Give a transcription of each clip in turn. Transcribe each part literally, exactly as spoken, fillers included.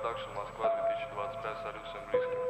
Продакшн, Москва, две тысячи двадцать пять, салют всем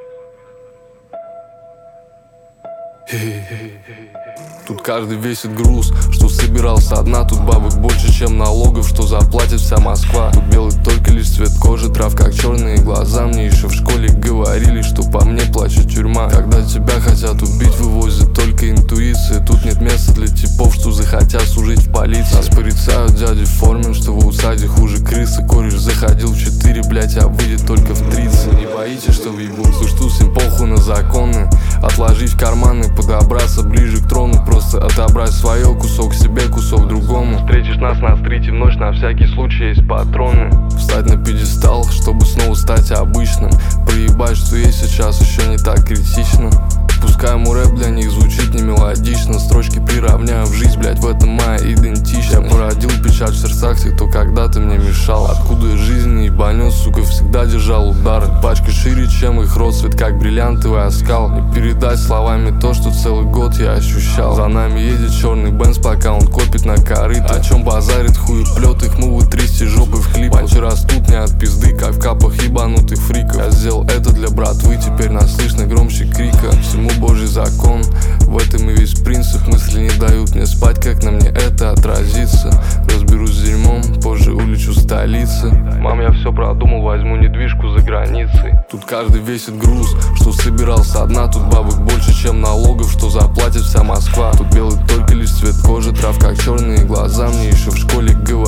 близким. Тут каждый весит груз, что собирался одна. Тут бабок больше, чем налогов, что заплатит вся Москва. Тут белый только лишь цвет кожи, трав как черные глаза. Мне еще в школе говорили, что по мне плачет тюрьма. Когда тебя хотят убить, вывозят только интуиции. Тут нет места для типов, что захотят служить в полиции. Нас порицают дяди в форме, что в аутсайде хуже крысы. Кореш заходил в четыре, блять, а выйдет только в тридцать. Не боитесь, что въебут, слушай, тут всем похуй на законы. Отложить в карманы, подобраться ближе к трону. Просто отобрать свое, кусок себе, кусок другому. Встретишь нас на стрите в ночь, на всякий случай есть патроны. Встать на пьедестал, чтобы снова стать обычным. Проебать, что есть сейчас, еще не так критично. Пускай мой рэп для них звучит не мелодично. Строчки приравняю в жизнь, блять, в этом моя идентичность. Я породил печаль в сердцах тех, кто когда-то мне мешал. Откуда я жизни ебанет, сука, всегда держал удары. Пачка шире, чем их рот, цвет как бриллиантовый оскал. Не передать словами то, что целый год я ощущал. За нами едет черный Бенз, пока он копит на корыто. О чем базарит хуеплет, их мувы трясти жопы в клип. Панчи растут не от пизды, как в капах ебанутых фриков. Я сделал это для братвы, теперь нас слышно громче крика. Всему Божий закон, в этом и весь принцип. Мысли не дают мне спать, как на мне это отразится. Разберусь с дерьмом, позже улечу в столице. Мам, я все продумал, возьму недвижку за границей. Тут каждый весит груз, что собирался одна. Тут бабок больше, чем налогов, что заплатит вся Москва. Тут белый только лишь цвет кожи, трав как черные глаза. Мне еще в школе говорили,